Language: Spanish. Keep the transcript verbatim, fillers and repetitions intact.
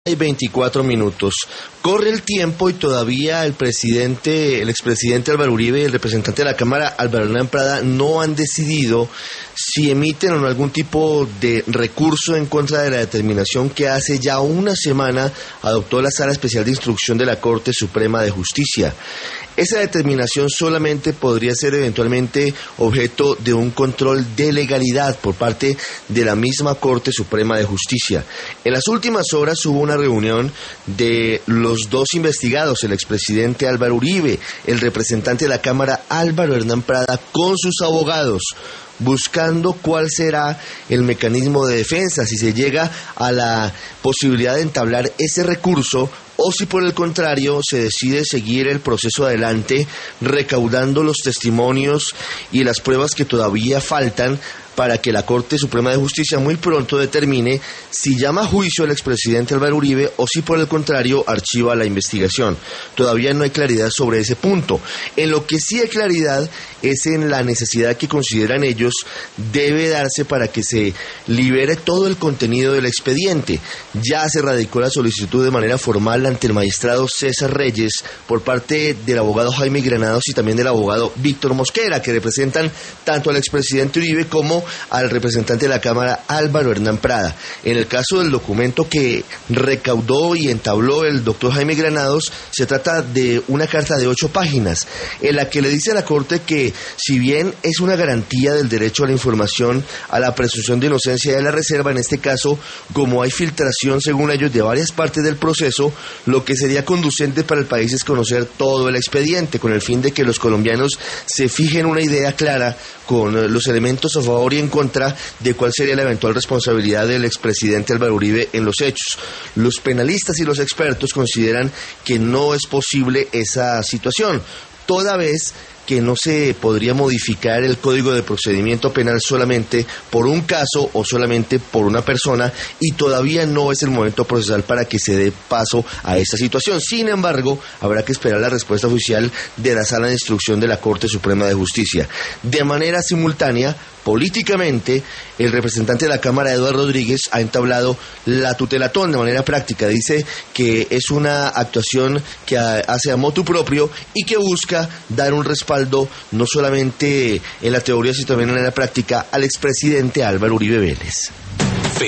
veinticuatro minutos. Corre el tiempo y todavía el presidente, el expresidente Álvaro Uribe y el representante de la Cámara, Álvaro Hernán Prada, no han decidido si emiten o no algún tipo de recurso en contra de la determinación que hace ya una semana adoptó la Sala Especial de Instrucción de la Corte Suprema de Justicia. Esa determinación solamente podría ser eventualmente objeto de un control de legalidad por parte de la misma Corte Suprema de Justicia. En las últimas horas hubo una reunión de los dos investigados, el expresidente Álvaro Uribe, el representante de la Cámara Álvaro Hernán Prada, con sus abogados, buscando cuál será el mecanismo de defensa, si se llega a la posibilidad de entablar ese recurso o si por el contrario se decide seguir el proceso adelante recaudando los testimonios y las pruebas que todavía faltan para que la Corte Suprema de Justicia muy pronto determine si llama a juicio al expresidente Álvaro Uribe o si por el contrario archiva la investigación. Todavía no hay claridad sobre ese punto. En lo que sí hay claridad es en la necesidad que consideran ellos debe darse para que se libere todo el contenido del expediente. Ya se radicó la solicitud de manera formal ante el magistrado César Reyes por parte del abogado Jaime Granados y también del abogado Víctor Mosquera, que representan tanto al expresidente Uribe como al representante de la Cámara Álvaro Hernán Prada. En el caso del documento que recaudó y entabló el doctor Jaime Granados, se trata de una carta de ocho páginas en la que le dice a la Corte que si bien es una garantía del derecho a la información, a la presunción de inocencia y a la reserva, en este caso, como hay filtración según ellos de varias partes del proceso, lo que sería conducente para el país es conocer todo el expediente, con el fin de que los colombianos se fijen una idea clara con los elementos a favor y en contra de cuál sería la eventual responsabilidad del expresidente Álvaro Uribe en los hechos. Los penalistas y los expertos consideran que no es posible esa situación, toda vez que no se podría modificar el Código de Procedimiento Penal solamente por un caso o solamente por una persona, y todavía no es el momento procesal para que se dé paso a esta situación. Sin embargo, habrá que esperar la respuesta oficial de la Sala de Instrucción de la Corte Suprema de Justicia. De manera simultánea, políticamente, el representante de la Cámara, Eduardo Rodríguez, ha entablado la tutelatón de manera práctica. Dice que es una actuación que hace a motu propio y que busca dar un respaldo no solamente en la teoría, sino también en la práctica al expresidente Álvaro Uribe Vélez.